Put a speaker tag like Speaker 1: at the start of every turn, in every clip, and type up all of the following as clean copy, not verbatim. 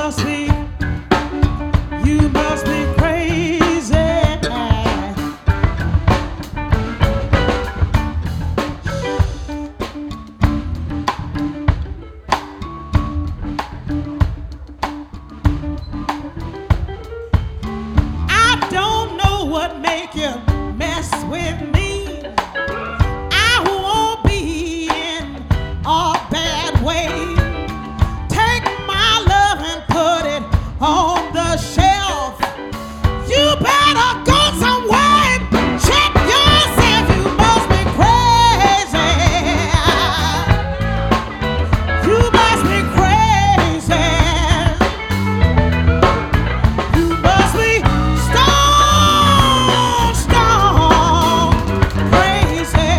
Speaker 1: must be crazy. I don't know what make you mess with me. I won't be in a bad way. Take my love and put it on the shelf. You better go somewhere and check yourself. You must be crazy. You must be crazy. You must be stone, stone crazy.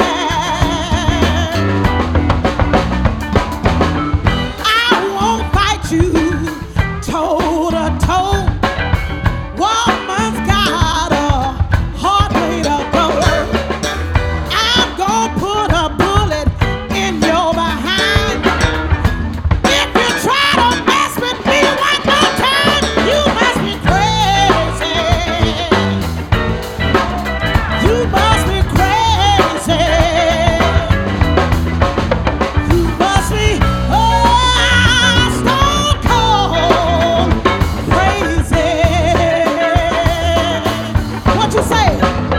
Speaker 1: I won't fight you toe to toe. Woman's got a hard way to go. I'm gonna put a bullet in your behind. If you try to mess with me one more time, you must be crazy. You must be crazy. You must be stone cold crazy. What you say?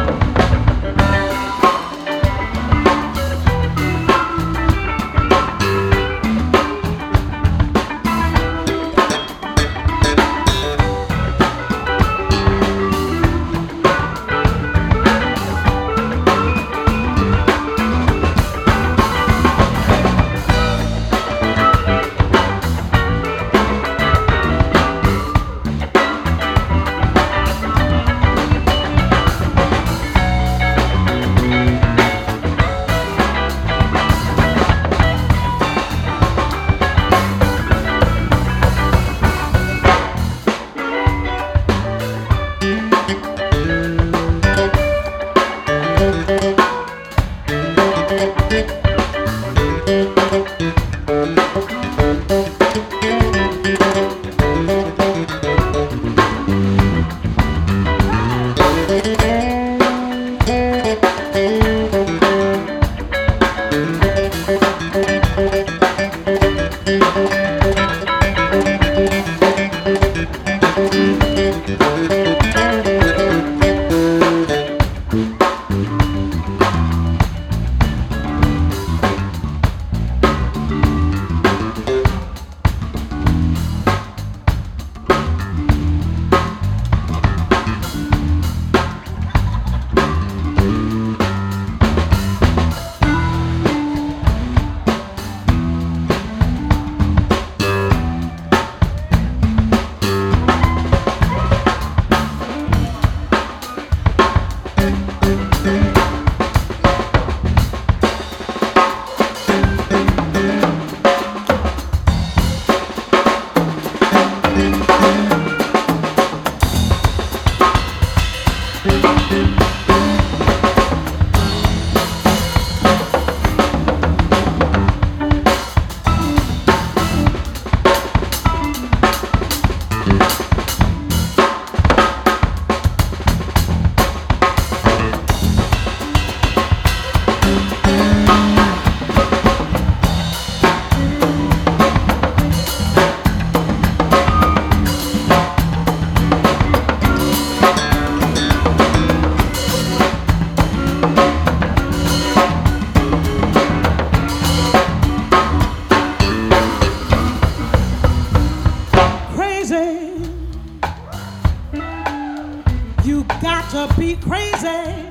Speaker 1: You got to be crazy.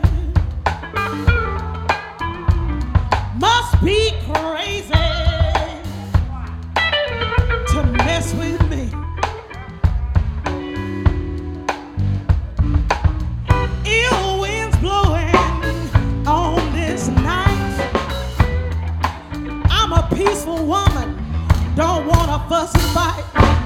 Speaker 1: Must be crazy to mess with me. Ill winds blowing on this night. I'm a peaceful woman, don't wanna fuss and fight.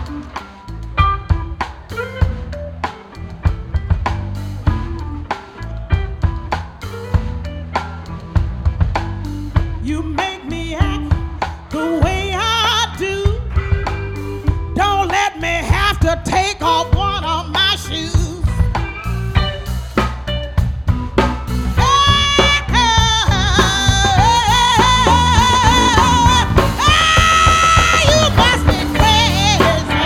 Speaker 1: You make me act the way I do. Don't let me to take off one of my shoes. You must be crazy.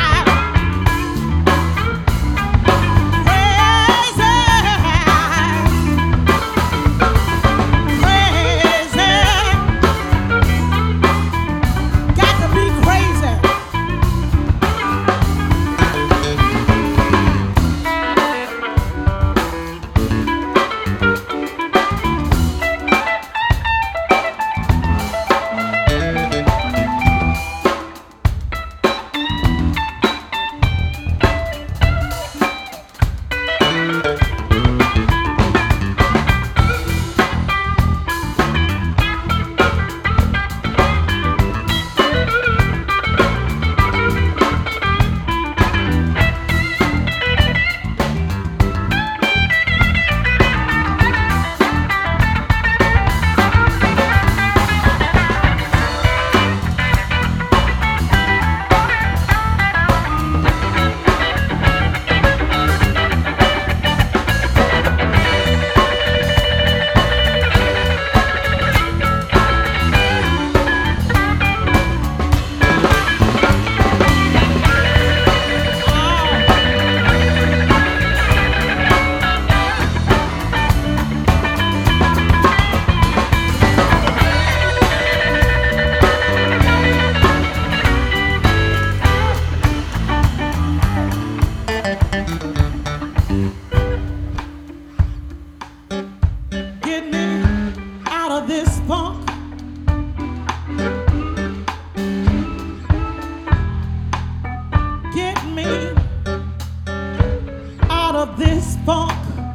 Speaker 1: This funk,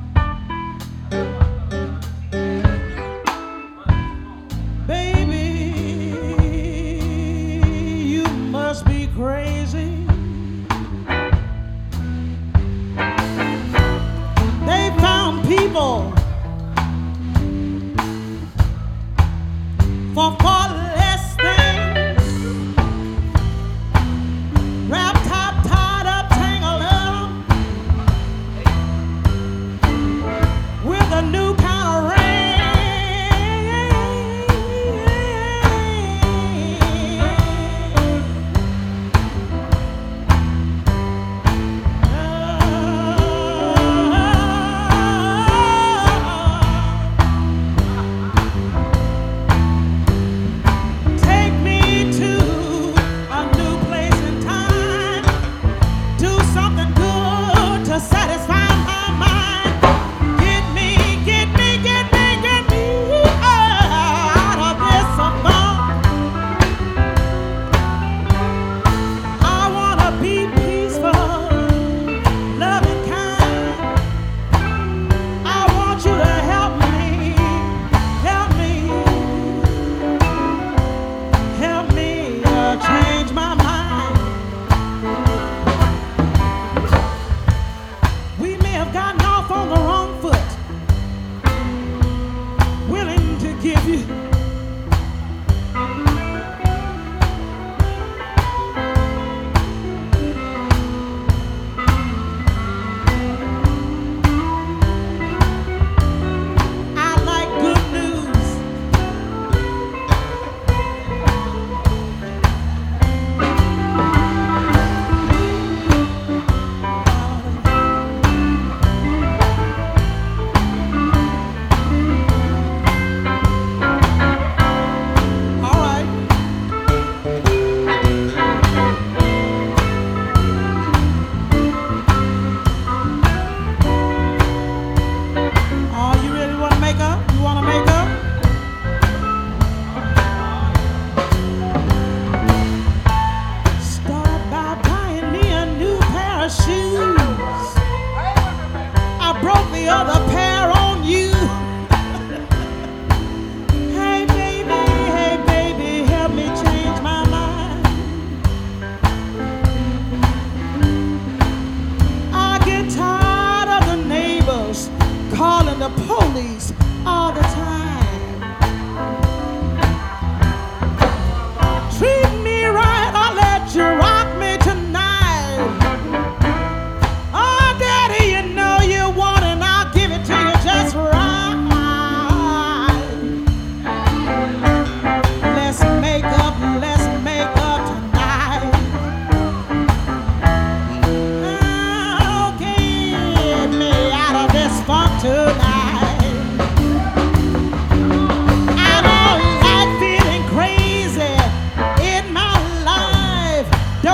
Speaker 1: baby, you must be crazy. They found people for far less things, wrapped up, tied up, tangled up with a new kind of ring. Take me to a new place and time. Do something good to satisfy my mind. Get me out of this funk. I wanna be peaceful, loving, kind. I want you to help me change my mind. We may have gotten off on the wrong foot, willing to give you I like good news. All right. Oh, you really want to make up? You want to make up? Start by buying me a new pair of shoes. I broke the other pair on you. Hey baby, help me change my mind. I get tired of the neighbors calling the police all the time. Treat me right or let you rock me tonight.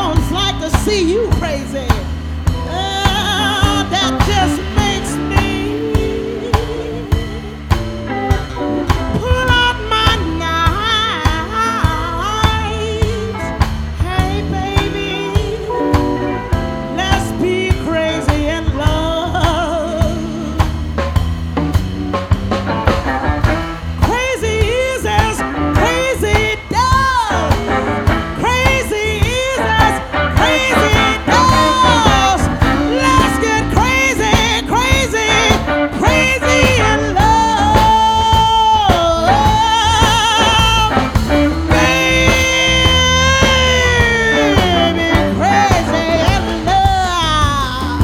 Speaker 1: clowns like to see you crazy. That just makes me pull out my knives. Hey, baby, let's be crazy in love. Crazy is as crazy does. Crazy is as crazy does. Let's get crazy, crazy, crazy in love. Baby, crazy in love.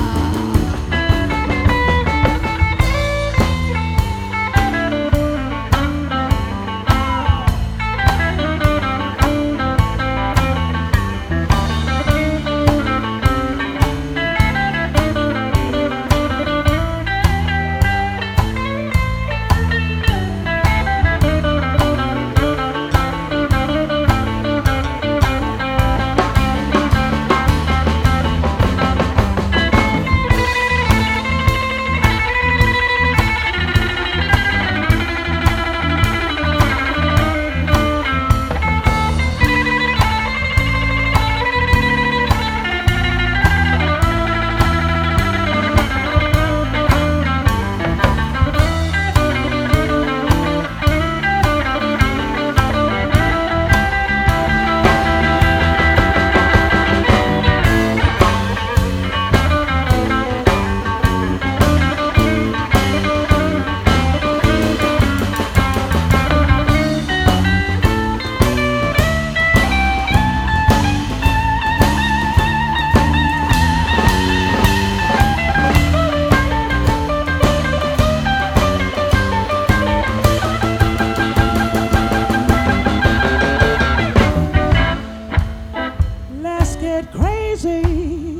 Speaker 1: Let's get crazy.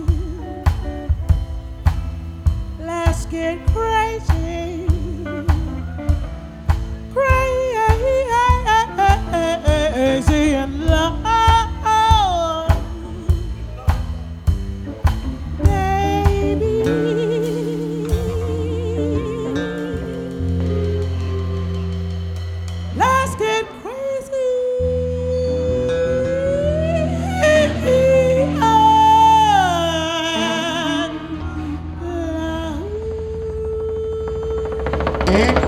Speaker 1: Let's get crazy. Crazy in love. Baby. Let's get crazy. And love.